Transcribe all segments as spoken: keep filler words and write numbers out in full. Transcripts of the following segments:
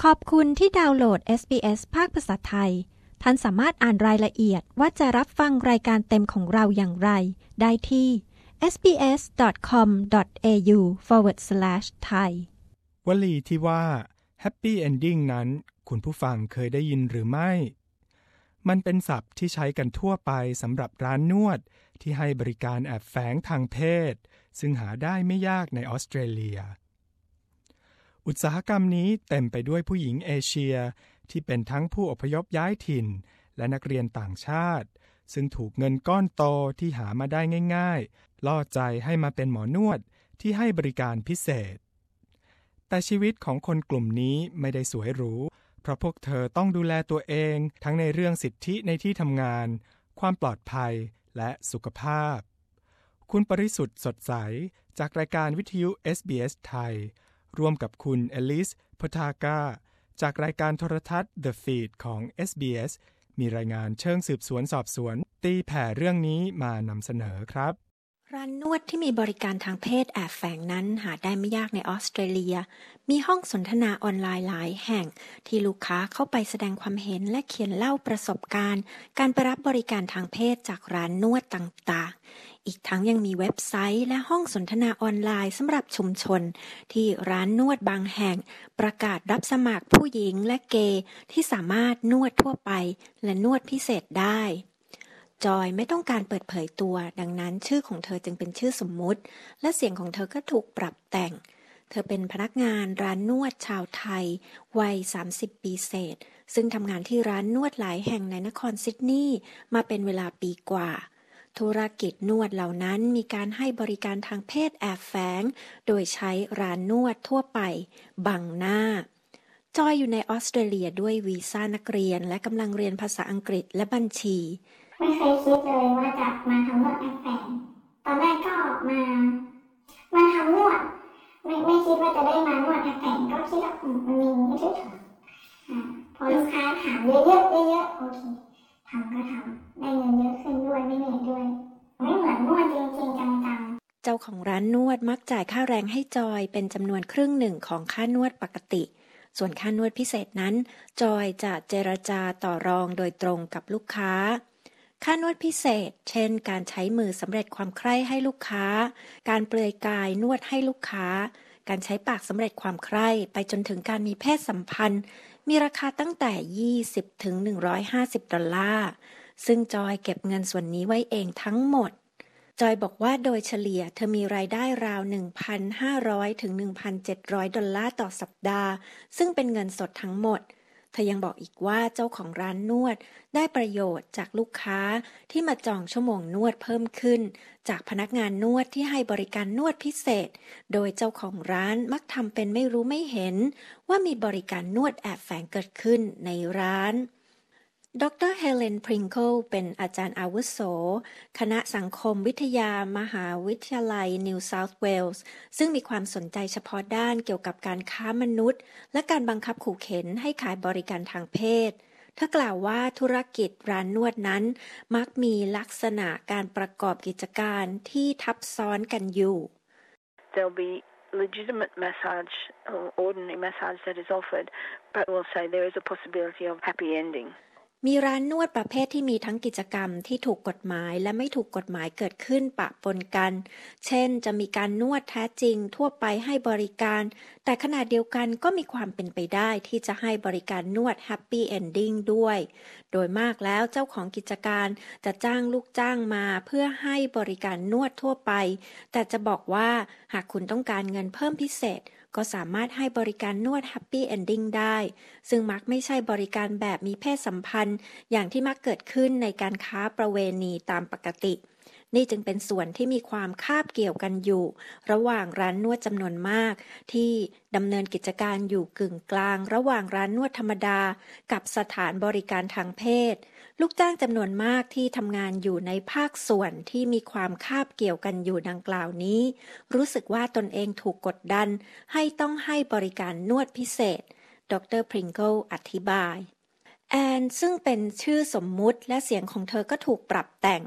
ขอบคุณที่ดาวน์โหลด เอส บี เอส ภาคภาษาไทยท่านสามารถอ่านรายละเอียดว่าจะรับฟังรายการเต็มของเราอย่างไรได้ที่ เอส บี เอส ดอท คอม ดอท เอ ยู สแลช สแลช ไทยวลีที่ว่า Happy Ending นั้นคุณผู้ฟังเคยได้ยินหรือไม่มันเป็นศัพท์ที่ใช้กันทั่วไปสำหรับร้านนวดที่ให้บริการแอบแฝงทางเพศซึ่งหาได้ไม่ยากในออสเตรเลียอุตสาหกรรมนี้เต็มไปด้วยผู้หญิงเอเชียที่เป็นทั้งผู้อพยพย้ายถิ่นและนักเรียนต่างชาติซึ่งถูกเงินก้อนโตที่หามาได้ง่ายๆล่อใจให้มาเป็นหมอนวดที่ให้บริการพิเศษแต่ชีวิตของคนกลุ่มนี้ไม่ได้สวยหรูเพราะพวกเธอต้องดูแลตัวเองทั้งในเรื่องสิทธิในที่ทำงานความปลอดภัยและสุขภาพคุณปริสุทธิ์สดใสจากรายการวิทยุ เอส บี เอส ไทยร่วมกับคุณเอลิสพทากาจากรายการโทรทัศน์ The Feed ของ เอส บี เอส มีรายงานเชิงสืบสวนสอบสวนตีแผ่เรื่องนี้มานำเสนอครับร้านนวดที่มีบริการทางเพศแอบแฝงนั้นหาได้ไม่ยากในออสเตรเลียมีห้องสนทนาออนไลน์หลายแห่งที่ลูกค้าเข้าไปแสดงความเห็นและเขียนเล่าประสบการณ์การไปรับบริการทางเพศจากร้านนวดต่างๆอีกทั้งยังมีเว็บไซต์และห้องสนทนาออนไลน์สำหรับชุมชนที่ร้านนวดบางแห่งประกาศรับสมัครผู้หญิงและเกย์ที่สามารถนวดทั่วไปและนวดพิเศษได้จอยไม่ต้องการเปิดเผยตัวดังนั้นชื่อของเธอจึงเป็นชื่อสมมุติและเสียงของเธอก็ถูกปรับแต่งเธอเป็นพนักงานร้านนวดชาวไทยวัยสามสิบปีเศษซึ่งทำงานที่ร้านนวดหลายแห่งในนครซิดนีย์มาเป็นเวลาปีกว่าธุรกิจนวดเหล่านั้นมีการให้บริการทางเพศแอบแฝงโดยใช้ร้านนวดทั่วไปบังหน้าจอยอยู่ในออสเตรเลียด้วยวีซ่านักเรียนและกำลังเรียนภาษาอังกฤษและบัญชีไม่เคยคิดเลยว่าจะมาทำนวดแอบแฝงตอนแรกก็มามาทำนวดไม่ไม่คิดว่าจะได้มานวดแอบแฝงก็คิดว่ามันมีไม่ใช่ถูกอ่าพอลูกค้าถามเยอะๆเยอะๆโอเคทำก็ทำได้เงินเยอะขึ้นด้วยไม่เหนื่อยด้วยไม่เหมือนนวดจริงๆจังๆเจ้าของร้านนวดมักจ่ายค่าแรงให้จอยเป็นจำนวนครึ่งหนึ่งของค่านวดปกติส่วนค่านวดพิเศษนั้นจอยจะเจรจาต่อรองโดยตรงกับลูกค้าค่านวดพิเศษเช่นการใช้มือสำเร็จความใคร่ให้ลูกค้าการเปลือยกายนวดให้ลูกค้าการใช้ปากสำเร็จความใคร่ไปจนถึงการมีเพศสัมพันธ์มีราคาตั้งแต่ยี่สิบถึงหนึ่งร้อยห้าสิบดอลลาร์ซึ่งจอยเก็บเงินส่วนนี้ไว้เองทั้งหมดจอยบอกว่าโดยเฉลี่ยเธอมีรายได้ราว หนึ่งพันห้าร้อยถึงหนึ่งพันเจ็ดร้อยดอลลาร์ต่อสัปดาห์ซึ่งเป็นเงินสดทั้งหมดเธอยังบอกอีกว่าเจ้าของร้านนวดได้ประโยชน์จากลูกค้าที่มาจองชั่วโมงนวดเพิ่มขึ้นจากพนักงานนวดที่ให้บริการนวดพิเศษโดยเจ้าของร้านมักทำเป็นไม่รู้ไม่เห็นว่ามีบริการนวดแอบแฝงเกิดขึ้นในร้านดรเฮเลนพริงเกิลเป็นอาจารย์อาวุโสคณะสังคมวิทยามหาวิทยาลัยนิวเซาท์เวลส์ซึ่งมีความสนใจเฉพาะด้านเกี่ยวกับการค้ามนุษย์และการบังคับขู่เข็นให้ขายบริการทางเพศเธอกล่าวว่าธุรกิจร้านนวดนั้นมักมีลักษณะการประกอบกิจการที่ทับซ้อนกันอยู่ There'll be legitimate massage or ordinary massage that is offered, but we'll say there is a possibility of happy ending. มีร้านนวดประเภทที่มีทั้งกิจกรรมที่ถูกกฎหมายและไม่ถูกกฎหมายเกิดขึ้นปะปนกันเช่นจะมีการนวดแท้จริงทั่วไปให้บริการแต่ขณะเดียวกันก็มีความเป็นไปได้ที่จะให้บริการนวด Happy Ending ด้วยโดยมากแล้วเจ้าของกิจการจะจ้างลูกจ้างมาเพื่อให้บริการนวดทั่วไปแต่จะบอกว่าหากคุณต้องการเงินเพิ่มพิเศษก็สามารถให้บริการนวด Happy Ending ได้ซึ่งมักไม่ใช่บริการแบบมีเพศสัมพันธ์อย่างที่มักเกิดขึ้นในการค้าประเวณีตามปกตินี่จึงเป็นส่วนที่มีความคาบเกี่ยวกันอยู่ระหว่างร้านนวดจำนวนมากที่ดำเนินกิจการอยู่กึ่งกลางระหว่างร้านนวดธรรมดากับสถานบริการทางเพศลูกจ้างจำนวนมากที่ทำงานอยู่ในภาคส่วนที่มีความคาบเกี่ยวกันอยู่ดังกล่าวนี้รู้สึกว่าตนเองถูกกดดันให้ต้องให้บริการนวดพิเศษดรพริงเกิลอธิบายแอนซึ่งเป็นชื่อสมมุติและเสียงของเธอก็ถูกปรับแต่ง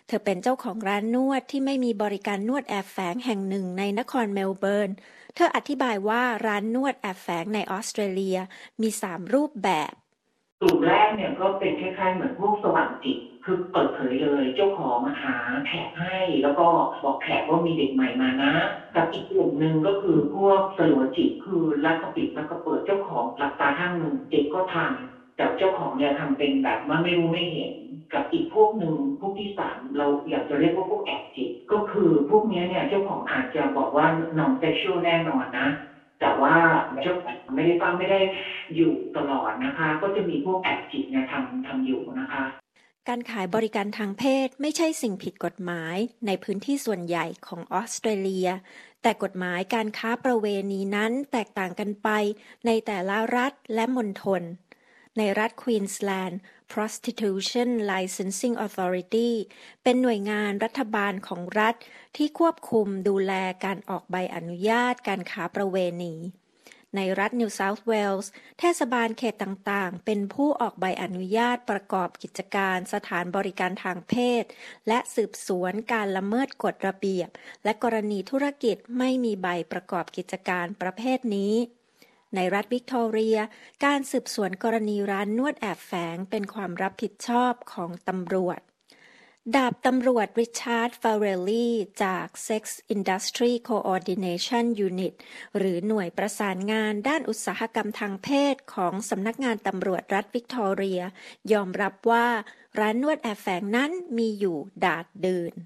เธอเป็นเจ้าของร้านนวดที่ไม่มีบริการนวดแอบแฝงแห่งหนึ่งในนครเมลเบิร์นเธออธิบายว่าร้านนวดแอบแฝงในออสเตรเลียมีสามรูปแบบกลุ่มแรกเนี่ยก็เป็นคล้ายๆเหมือนพวกสว่างจิตคือเปิดเผยเลยเจ้าของมาหาแขกให้แล้วก็บอกแขกว่ามีเด็กใหม่มานะกับอีกกลุ่มหนึ่งก็คือพวกสลัวจิตคือรักกระปิดแล้วก็เปิดเจ้าของหลับตาข้างหนึ่งเด็กก็ทำแต่เจ้าของเนี่ยทำเป็นแบบว่าไม่รู้ไม่เห็นกับอีกพวกหนึ่งพวกที่สามเราอยากจะเรียกว่าพวกแอบจิตก็คือพวกนี้เนี่ยเจ้าของอาจจะบอกว่า non sexual แน่นอนนะแต่ว่าเจ้าของไม่ได้ฟังไม่ได้อยู่ตลอดนะคะก็จะมีพวกแอบจิตเนี่ยทำทำอยู่นะคะการขายบริการทางเพศไม่ใช่สิ่งผิดกฎหมายในพื้นที่ส่วนใหญ่ของออสเตรเลียแต่กฎหมายการค้าประเวณีนั้นแตกต่างกันไปในแต่ละรัฐและมณฑลในรัฐควีนสแลนด์ Prostitution Licensing Authority เป็นหน่วยงานรัฐบาลของรัฐที่ควบคุมดูแลการออกใบอนุญาตการค้าประเวณีในรัฐนิวเซาท์เวลส์เทศบาลเขตต่างๆเป็นผู้ออกใบอนุญาตประกอบกิจการสถานบริการทางเพศและสืบสวนการละเมิดกฎระเบียบและกรณีธุรกิจไม่มีใบประกอบกิจการประเภทนี้ในรัฐวิกตอเรียการสืบสวนกรณีร้านนวดแอบแฝงเป็นความรับผิดชอบของตำรวจดาบตำรวจริชาร์ด ฟาเรลลี่จาก Sex Industry Coordination Unit หรือหน่วยประสานงานด้านอุตสาหกรรมทางเพศของสำนักงานตำรวจรัฐวิกตอเรียยอมรับว่าร้านนวดแอบแฝงนั้นมีอยู่ดาดดื่น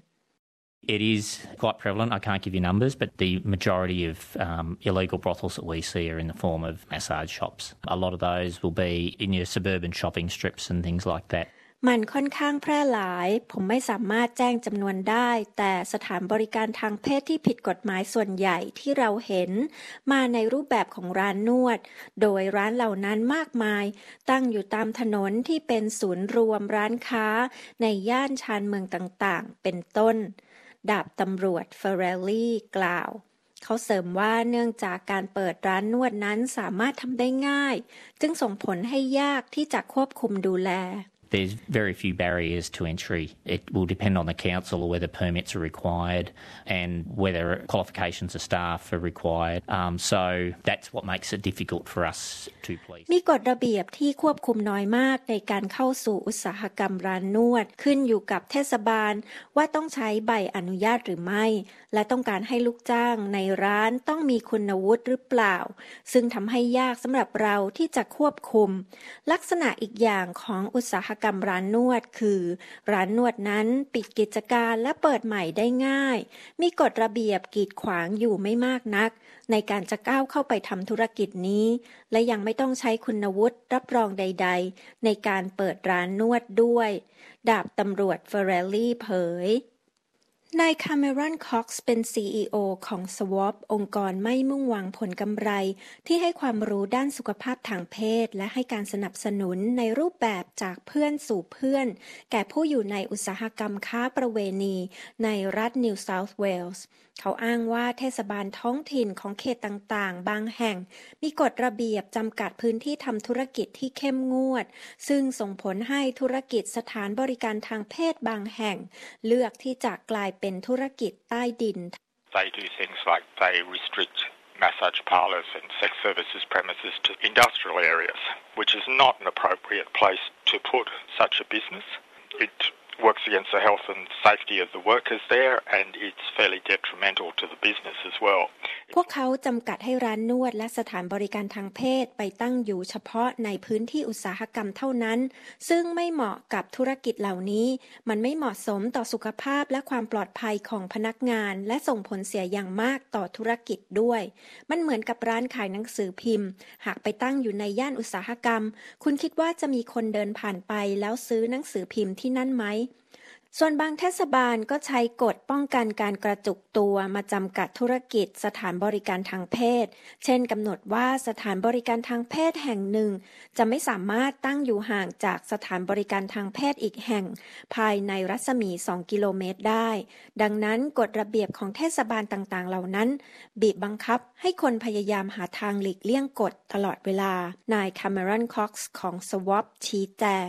It is quite prevalent. I can't give you numbers, but the majority of um, illegal brothels that we see are in the form of massage shops. A lot of those will be in your suburban shopping strips and things like that. มันค่อนข้างแพร่หลายผมไม่สามารถแจ้งจำนวนได้แต่สถานบริการทางเพศที่ผิดกฎหมายส่วนใหญ่ที่เราเห็นมาในรูปแบบของร้านนวดโดยร้านเหล่านั้นมากมายตั้งอยู่ตามถนนที่เป็นศูนย์รวมร้านค้าในย่านชานเมืองต่างๆเป็นต้นดาบตำรวจเฟอเรลลี่กล่าวเขาเสริมว่าเนื่องจากการเปิดร้านนวดนั้นสามารถทำได้ง่ายจึงส่งผลให้ยากที่จะควบคุมดูแล There's very few barriers to entry. It will depend on the council or whether permits are required and whether qualifications of staff are required. Um, so that's what makes it difficult for us to police. มีกฎระเบียบที่ควบคุมน้อยมากในการเข้าสู่อุตสาหกรรมร้านนวดขึ้นอยู่กับเทศบาลว่าต้องใช้ใบอนุญาตหรือไม่และต้องการให้ลูกจ้างในร้านต้องมีคุณวุฒิหรือเปล่าซึ่งทำให้ยากสำหรับเราที่จะควบคุมลักษณะอีกอย่างของอุตสาหกรรมร้านนวดคือร้านนวดนั้นปิดกิจการและเปิดใหม่ได้ง่ายมีกฎระเบียบกีดขวางอยู่ไม่มากนักในการจะก้าวเข้าไปทำธุรกิจนี้และยังไม่ต้องใช้คุณวุฒิรับรองใดๆในการเปิดร้านนวดด้วยดาบตำรวจเฟอเรลลี่เผยนายคาเมรอนค็อกซ์เป็น ซี อี โอ ของ สวอป องค์กรไม่มุ่งหวังผลกำไรที่ให้ความรู้ด้านสุขภาพทางเพศและให้การสนับสนุนในรูปแบบจากเพื่อนสู่เพื่อนแก่ผู้อยู่ในอุตสาหกรรมค้าประเวณีในรัฐนิวเซาท์เวลส์เขาอ้างว่าเทศบาลท้องถิ่นของเขตต่างๆบางแห่งมีกฎระเบียบจำกัดพื้นที่ทำธุรกิจที่เข้มงวดซึ่งส่งผลให้ธุรกิจสถานบริการทางเพศบางแห่งเลือกที่จะกลายเป็นธุรกิจใต้ดิน They do things like they restrict massage parlours and sex services premises to industrial areas, which is not an appropriate place to put such a business. It works against the health and safety of the workers there and it's fairly detrimental to the business as well. พวกเขาจำกัดให้ร้านนวดและสถานบริการทางเพศไปตั้งอยู่เฉพาะในพื้นที่อุตสาหกรรมเท่านั้นซึ่งไม่เหมาะกับธุรกิจเหล่านี้มันไม่เหมาะสมต่อสุขภาพและความปลอดภัยของพนักงานและส่งผลเสียอย่างมากต่อธุรกิจด้วยมันเหมือนกับร้านขายหนังสือพิมพ์หากไปตั้งอยู่ในย่านอุตสาหกรรมคุณคิดว่าจะมีคนเดินผ่านไปแล้วซื้อหนังสือพิมพ์ที่นั่นไหมส่วนบางเทศบาลก็ใช้กฎป้องกันการกระจุกตัวมาจำกัดธุรกิจสถานบริการทางเพศเช่นกำหนดว่าสถานบริการทางเพศแห่งหนึ่งจะไม่สามารถตั้งอยู่ห่างจากสถานบริการทางเพศอีกแห่งภายในรัศมีสองกิโลเมตรได้ดังนั้นกฎระเบียบของเทศบาลต่างๆเหล่านั้นบีบบังคับให้คนพยายามหาทางหลีกเลี่ยงกฎตลอดเวลานายคาเมรอนค็อกซ์ของ สวอป ชี้แจง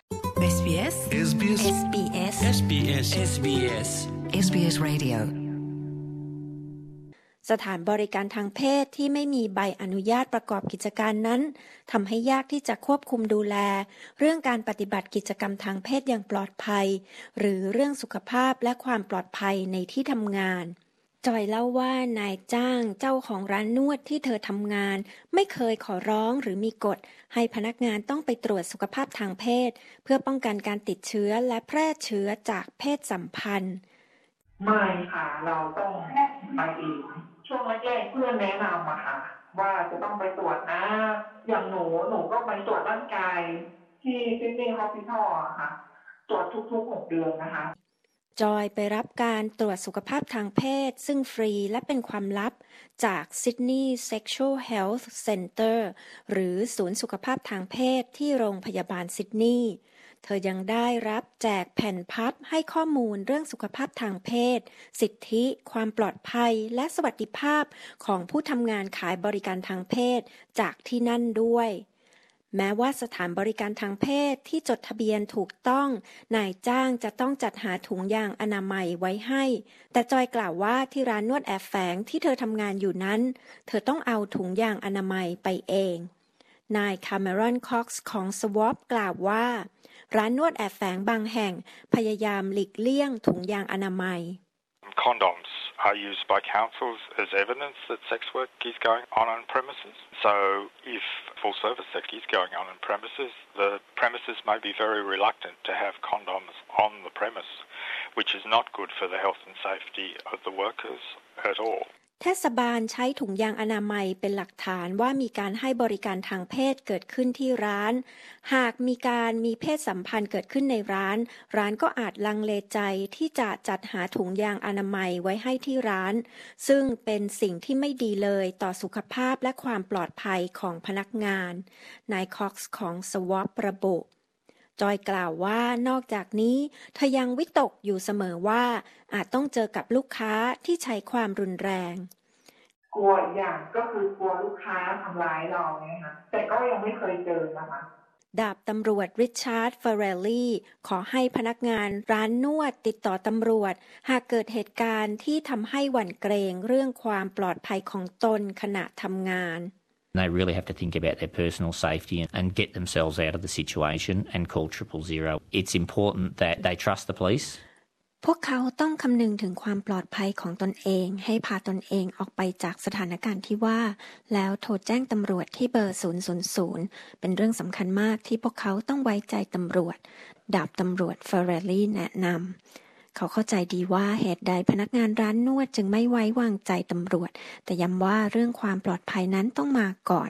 เอส บี เอสเอส บี เอสเอส บี เอสเอส บี เอสเอส บี เอส เอส บี เอส Radio สถานบริการทางเพศที่ไม่มีใบอนุญาตประกอบกิจการนั้นทำให้ยากที่จะควบคุมดูแลเรื่องการปฏิบัติกิจกรรมทางเพศอย่างปลอดภัยหรือเรื่องสุขภาพและความปลอดภัยในที่ทำงานจอยเล่าว่านายจ้างเจ้าของร้านนวดที่เธอทำงานไม่เคยขอร้องหรือมีกฎให้พนักงานต้องไปตรวจสุขภาพทางเพศเพื่อป้องกันการติดเชื้อและแพร่เชื้อจากเพศสัมพันธ์ไม่ค่ะเราต้องไปเองช่วงแรกๆเพื่อนแนะนำอะค่ะว่าจะต้องไปตรวจนะอย่างหนูหนูก็ไปตรวจร่างกายที่ซิดนีย์ฮอสพิทอลอะค่ะตรวจทุกๆหกเดือนนะคะจอยไปรับการตรวจสุขภาพทางเพศซึ่งฟรีและเป็นความลับจาก Sydney Sexual Health Centre หรือศูนย์สุขภาพทางเพศที่โรงพยาบาลซิดนีย์เธอยังได้รับแจกแผ่นพับให้ข้อมูลเรื่องสุขภาพทางเพศสิทธิความปลอดภัยและสวัสดิภาพของผู้ทำงานขายบริการทางเพศจากที่นั่นด้วยแม้ว่าสถานบริการทางเพศที่จดทะเบียนถูกต้องนายจ้างจะต้องจัดหาถุงยางอนามัยไว้ให้แต่จอยกล่าวว่าที่ร้านนวดแอบแฝงที่เธอทำงานอยู่นั้นเธอต้องเอาถุงยางอนามัยไปเองนายคาเมรอนคอกซ์ของ สวอป กล่าวว่าร้านนวดแอบแฝงบางแห่งพยายามหลีกเลี่ยงถุงยางอนามัย Condoms are used by councils as evidence that sex work is going on on premises. So if full service sex is going on on premises, the premises may be very reluctant to have condoms on the premise, which is not good for the health and safety of the workers at all. เทศบาลใช้ถุงยางอนามัยเป็นหลักฐานว่ามีการให้บริการทางเพศเกิดขึ้นที่ร้านหากมีการมีเพศสัมพันธ์เกิดขึ้นในร้านร้านก็อาจลังเลใจที่จะจัดหาถุงยางอนามัยไว้ให้ที่ร้านซึ่งเป็นสิ่งที่ไม่ดีเลยต่อสุขภาพและความปลอดภัยของพนักงานนายคอกซ์ของ สวอป ระบุจอยกล่าวว่านอกจากนี้เธอยังวิตกอยู่เสมอว่าอาจต้องเจอกับลูกค้าที่ใช้ความรุนแรงกลัวอย่างก็คือกลัวลูกค้าทำร้ายเราเนี่ยค่ะแต่ก็ยังไม่เคยเจอนะคะดาบตำรวจริชาร์ด เฟอเรลลี่ขอให้พนักงานร้านนวดติดต่อตำรวจหากเกิดเหตุการณ์ที่ทำให้หวั่นเกรงเรื่องความปลอดภัยของตนขณะทำงาน They really have to think about their personal safety and get themselves out of the situation and call triple zero. It's important that they trust the police. พวกเขาต้องคำนึงถึงความปลอดภัยของตนเองให้พาตนเองออกไปจากสถานการณ์ที่ว่าแล้วโทรแจ้งตำรวจที่เบอร์ศูนย์ ศูนย์ ศูนย์เป็นเรื่องสำคัญมากที่พวกเขาต้องไว้ใจตำรวจดาบตำรวจ เฟอเรลลี่แนะนำเขาเข้าใจดีว่าเหตุใดพนักงานร้านนวดจึงไม่ไว้วางใจตำรวจแต่ย้ำว่าเรื่องความปลอดภัยนั้นต้องมาก่อน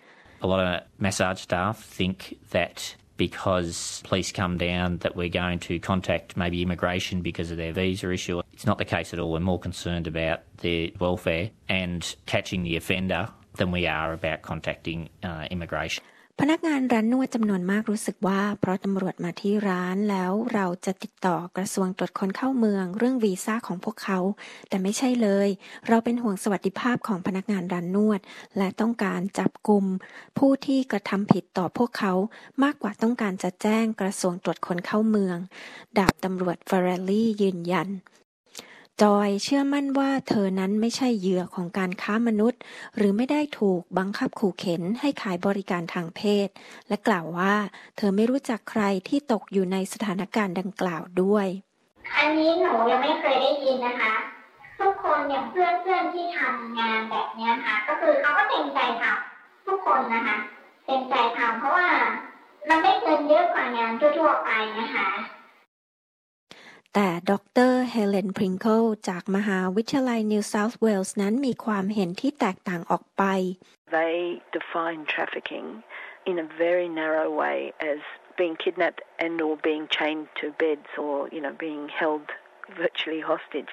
A lot of massage staff think that because police come down that we're going to contact maybe immigration because of their visa issue. It's not the case at all. We're more concerned about their welfare and catching the offender than we are about contacting uh, immigration. พนักงานร้านนวดจำนวนมากรู้สึกว่าเพราะตำรวจมาที่ร้านแล้วเราจะติดต่อกระทรวงตรวจคนเข้าเมืองเรื่องวีซ่าของพวกเขาแต่ไม่ใช่เลยเราเป็นห่วงสวัสดิภาพของพนักงานร้านนวดและต้องการจับกุมผู้ที่กระทำผิดต่อพวกเขามากกว่าต้องการจะแจ้งกระทรวงตรวจคนเข้าเมืองดาบตำรวจ เฟอเรลลี่ยืนยันจอยเชื่อมั่นว่าเธอนั้นไม่ใช่เหยื่อของการค้ามนุษย์หรือไม่ได้ถูกบังคับขู่เข็นให้ขายบริการทางเพศและกล่าวว่าเธอไม่รู้จักใครที่ตกอยู่ในสถานการณ์ดังกล่าวด้วยอันนี้หนูยังไม่เคยได้ยินนะคะทุกคนอย่างเพื่อนเพื่อนที่ทำงานแบบนี้ค่ะก็คือเขาก็เต็มใจทำทุกคนนะคะเต็มใจทำเพราะว่ามันได้เงินเยอะกว่างานทั่วๆไปนะคะแต่ดร.เฮเลน พริงเกิลจากมหาวิทยาลัยนิวเซาท์เวลส์นั้นมีความเห็นที่แตกต่างออกไป They define trafficking in a very narrow way as being kidnapped and or being chained to beds or you know being held virtually hostage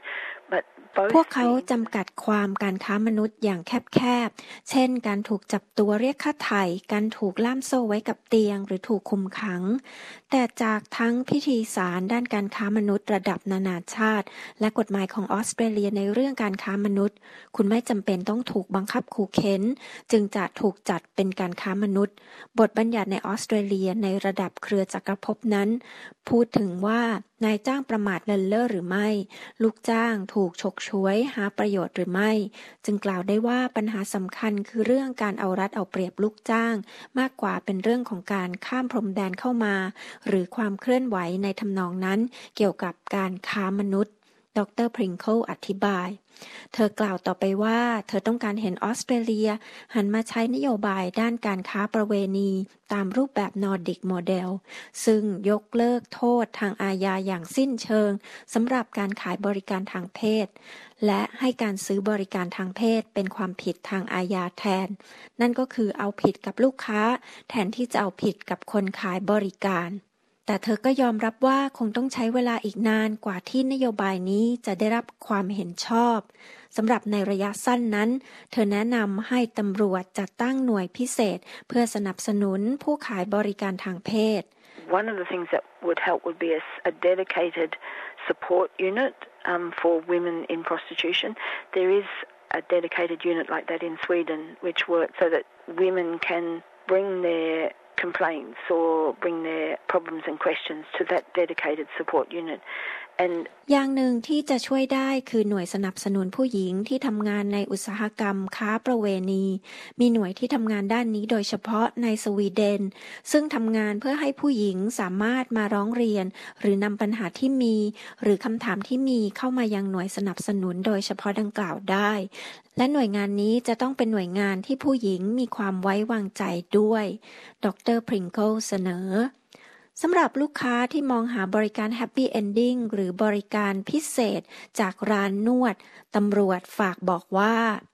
but both พวกเขาจำกัดความการค้ามนุษย์อย่างแคบๆเช่นการถูกจับตัวเรียกค่าไถ่การถูกล่ามโซ่ไว้กับเตียงหรือถูกคุมขังแต่จากทั้งพิธีศาลด้านการค้ามนุษย์ระดับนานาชาติและกฎหมายของออสเตรเลียในเรื่องการค้ามนุษย์คุณไม่จำเป็นต้องถูกบังคับขู่เข็นจึงจะถูกจัดเป็นการค้ามนุษย์บทบัญญัติในออสเตรเลียในระดับเครือจักรภพนั้นพูดถึงว่านายจ้างประมาทเลินเล่อหรือไม่ลูกจ้างถูกฉกฉวยหาประโยชน์หรือไม่จึงกล่าวได้ว่าปัญหาสำคัญคือเรื่องการเอารัดเอาเปรียบลูกจ้างมากกว่าเป็นเรื่องของการข้ามพรมแดนเข้ามาหรือความเคลื่อนไหวในทำนองนั้นเกี่ยวกับการค้ามนุษย์ดร. พริงเคิลอธิบายเธอกล่าวต่อไปว่าเธอต้องการเห็นออสเตรเลียหันมาใช้นโยบายด้านการค้าประเวณีตามรูปแบบนอร์ดิกโมเดลซึ่งยกเลิกโทษทางอาญาอย่างสิ้นเชิงสำหรับการขายบริการทางเพศและให้การซื้อบริการทางเพศเป็นความผิดทางอาญาแทนนั่นก็คือเอาผิดกับลูกค้าแทนที่จะเอาผิดกับคนขายบริการแต่เธอก็ยอมรับว่าคงต้องใช้เวลาอีกนานกว่าที่นโยบายนี้จะได้รับความเห็นชอบสำหรับในระยะสั้นนั้นเธอแนะนำให้ตำรวจจัดตั้งหน่วยพิเศษเพื่อสนับสนุนผู้ขายบริการทางเพศ One of the things that would help would be a, a dedicated support unit um, for women in prostitution. There is a dedicated unit like that in Sweden which works so that women can bring their complaints or bring their problems and questions to that dedicated support unit. And อย่างหนึ่งที่จะช่วยได้คือหน่วยสนับสนุนผู้หญิงที่ทำงานในอุตสาหกรรมค้าประเวณีมีหน่วยที่ทำงานด้านนี้โดยเฉพาะในสวีเดนซึ่งทำงานเพื่อให้ผู้หญิงสามารถมาร้องเรียนหรือนำปัญหาที่มีหรือคำถามที่มีเข้ามายังหน่วยสนับสนุนโดยเฉพาะดังกล่าวได้และหน่วยงานนี้จะต้องเป็นหน่วยงานที่ผู้หญิงมีความไว้วางใจด้วยดร. พริงเกิลเสนอสำหรับลูกค้าที่มองหาบริการ Happy Ending หรือบริการพิเศษจากร้านนวดตำรวจฝากบอกว่า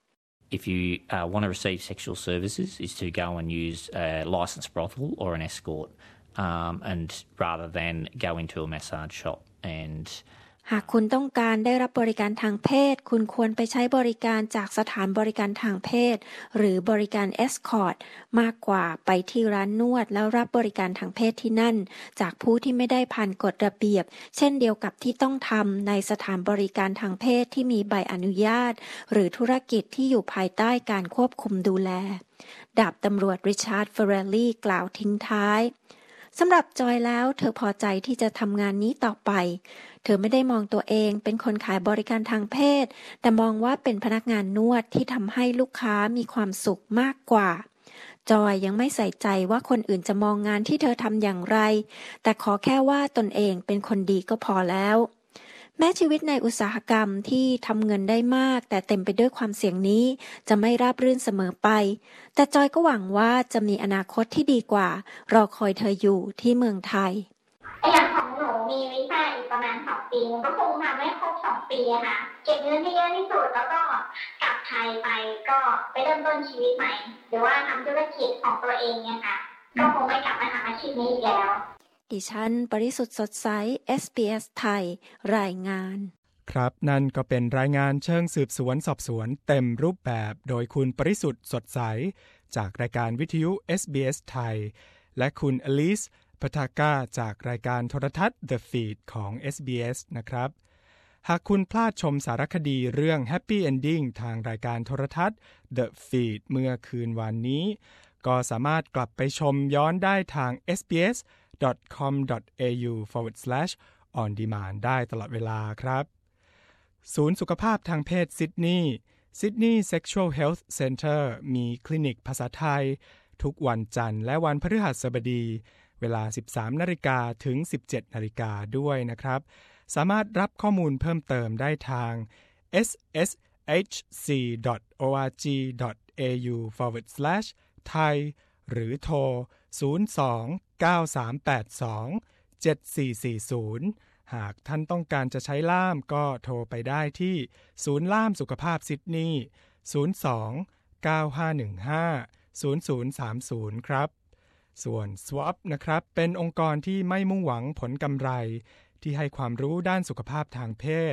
If you uh, want to receive sexual services is to go and use a licensed brothel or an escort um, and rather than go into a massage shop and หากคุณต้องการได้รับบริการทางเพศคุณควรไปใช้บริการจากสถานบริการทางเพศหรือบริการเอสคอร์ตมากกว่าไปที่ร้านนวดแล้วรับบริการทางเพศที่นั่นจากผู้ที่ไม่ได้ผ่านกฎระเบียบเช่นเดียวกับที่ต้องทำในสถานบริการทางเพศที่มีใบอนุญาตหรือธุรกิจที่อยู่ภายใต้การควบคุมดูแลดาบตำรวจริชาร์ดเฟเรลลี่กล่าวทิ้งท้ายสำหรับจอยแล้วเธอพอใจที่จะทำงานนี้ต่อไปเธอไม่ได้มองตัวเองเป็นคนขายบริการทางเพศแต่มองว่าเป็นพนักงานนวดที่ทำให้ลูกค้ามีความสุขมากกว่าจอยยังไม่ใส่ใจว่าคนอื่นจะมองงานที่เธอทำอย่างไรแต่ขอแค่ว่าตนเองเป็นคนดีก็พอแล้วแม้ชีวิตในอุตสาหกรรมที่ทำเงินได้มากแต่เต็มไปด้วยความเสี่ยงนี้จะไม่ราบรื่นเสมอไปแต่จอยก็หวังว่าจะมีอนาคตที่ดีกว่ารอคอยเธออยู่ที่เมืองไทยอย่างของหนูมีวีซ่าอีกประมาณสองปีก็คงทำให้ครบสองปีค่ะเก็บเงินให้เยอะที่สุดแล้วก็กลับไทยไปก็ไปเริ่มต้นชีวิตใหม่หรือว่าทำธุรกิจของตัวเองเนี่ยค่ะก็คงไม่กลับมาทำอาชีพนี้อีกแล้วดิฉันปริสุทธิ์สดใส เอส บี เอส ไทยรายงานครับนั่นก็เป็นรายงานเชิงสืบสวนสอบสวนเต็มรูปแบบโดยคุณปริสุทธิ์สดใสจากรายการวิทยุ เอส บี เอส ไทยและคุณอลิสปทากาจากรายการโทรทัศน์ The Feed ของ เอส บี เอส นะครับหากคุณพลาดชมสารคดีเรื่อง Happy Ending ทางรายการโทรทัศน์ The Feed เมื่อคืนวันนี้ก็สามารถกลับไปชมย้อนได้ทาง เอส บี เอส ดอท คอม ดอท เอ ยู สแลช ออน ดีมานด์ ได้ตลอดเวลาครับศูนย์สุขภาพทางเพศซิดนีย์ Sydney Sexual Health Center มีคลินิกภาษาไทยทุกวันจันทร์และวันพฤหัสบดีเวลา สิบสามนาฬิกา ถึง สิบเจ็ดนาฬิกาด้วยนะครับสามารถรับข้อมูลเพิ่มเติมได้ทาง เอส เอส เอช ซี ดอท โอ อาร์ จี ดอท เอ ยู สแลช ไทย หรือโทร ศูนย์ สอง เก้า สาม แปด สอง เจ็ด สี่ สี่ ศูนย์ หากท่านต้องการจะใช้ล่ามก็โทรไปได้ที่ศูนย์ล่ามสุขภาพซิดนีย์ ศูนย์ สอง เก้า ห้า หนึ่ง ห้า ศูนย์ ศูนย์ สาม ศูนย์ ครับส่วน Swap นะครับเป็นองค์กรที่ไม่มุ่งหวังผลกำไรที่ให้ความรู้ด้านสุขภาพทางเพศ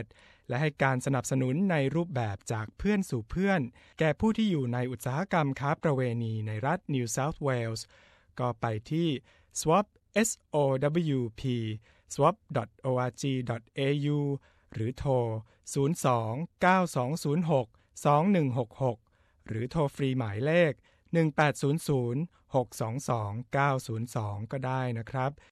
และให้การสนับสนุนในรูปแบบจากเพื่อนสู่เพื่อนแก่ผู้ที่อยู่ในอุตสาหกรรมค้าประเวณีในรัฐ New South Wales ก็ไปที่ swap เอส โอ ดับเบิลยู พี สวอป ดอท โอ อาร์ จี ดอท เอ ยู หรือโทร ศูนย์ สอง เก้า สอง ศูนย์ หก สอง หนึ่ง หก หก หรือโทรฟรีหมายเลข หนึ่ง แปด ศูนย์ ศูนย์ หก สอง สอง เก้า ศูนย์ สอง ก็ได้นะครับ